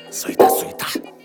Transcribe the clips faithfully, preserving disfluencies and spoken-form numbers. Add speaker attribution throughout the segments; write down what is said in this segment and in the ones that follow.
Speaker 1: Суета, суета.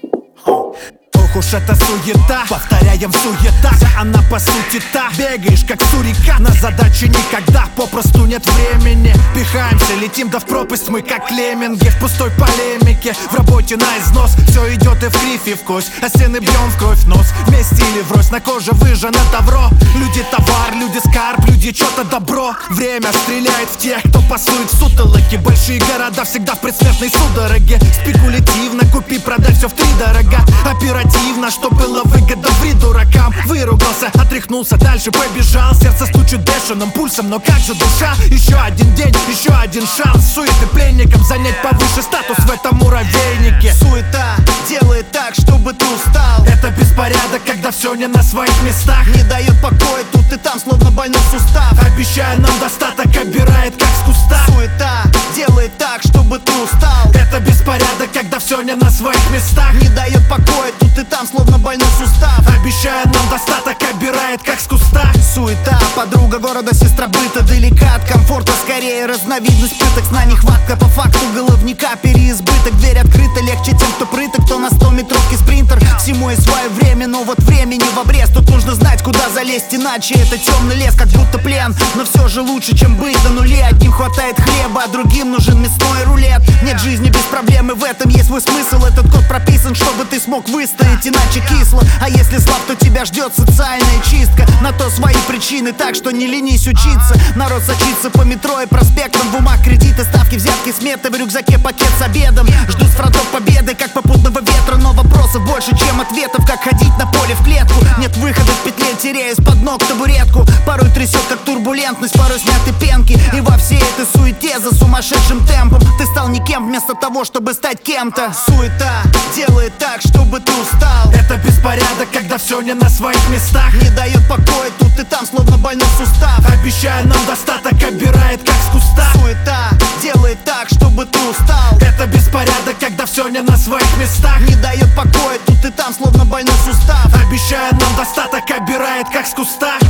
Speaker 1: Ох уж эта суета, повторяем суета. Вся она по сути та. Бегаешь как сурика, на задачи никогда попросту нет времени. Пихаемся, летим да в пропасть мы как лемминги. В пустой полемике, в работе на износ. Все идет и в кривь, и в кость, а стены бьем в кровь нос. Вместе или врозь, на коже выжжено тавро. Люди товар, люди скарб, люди что-то добро. Время стреляет в тех, кто пасует в сутолоке. Большие города всегда в предсмертной судороге. Спекулятивно купи, продай все втридорога. Оперативно, что было выгодно, ври дуракам. Выругался, отряхнулся, дальше побежал. Сердце стучит бешеным пульсом, но как же душа? Еще один день, еще один шанс. Суеты пленникам занять повыше статус в этом муравейнике.
Speaker 2: Суета делает так, чтобы ты устал.
Speaker 1: Это беспорядок, когда все не на своих местах.
Speaker 2: Не дает покоя тут и там, словно больной сустав.
Speaker 1: Обещая нам достаток, обирает как с куста.
Speaker 2: Суета делает так, чтобы ты устал.
Speaker 1: Это беспорядок, когда все не на своих местах.
Speaker 2: Не дает покоя тут и там, словно больной сустав.
Speaker 1: Обещая нам достаток, обирает как с куста.
Speaker 2: Суета, подруга города, сестра быта. Далека от комфорта, скорее разновидность пыток. Сна нехватка, по факту головника переизбыток. Дверь открыта, легче тем, кто прыток, кто на сто метровке спринтер. Всему и свое время, но вот времени в обрез. Тут нужно знать, куда залезть, иначе это темный лес, как будто плен. Но все же лучше, чем быть на нуле. Одним хватает хлеба, а другим нужен мясной рулет. Нет жизни без проблем, и в этом есть свой смысл. Этот код прописан, чтобы ты смог выстоять, иначе кисло. А если слаб, то тебя ждет социальная чистка. На то свои причины, так что не ленись учиться. Народ сочится по метро и проспектам. В умах кредиты, ставки, взятки, сметы. В рюкзаке пакет с обедом. Жду с фронтов победы, как попутного ветра. Но вопросов больше, чем ответов. Как ходить на поле в клетку. Нет выхода в петле, теряясь под ног табуретку. Порой трясет, как турбулентность, порой сняты пенки. И во всей этой суете за сумасшедшим темпом ты стал никем вместо того, чтобы стать кем-то. Суета делает так, чтобы ты устал.
Speaker 1: Это беспорядок, когда все не на своих местах.
Speaker 2: Не дает покоя тут и там, словно больной сустав.
Speaker 1: Обещая нам достаток, обирает как с куста.
Speaker 2: Суета делает так, чтобы ты устал.
Speaker 1: Это беспорядок, когда все не на своих местах.
Speaker 2: Не дает покоя тут и там, словно больной сустав.
Speaker 1: Обещая нам достаток, обирает как с куста.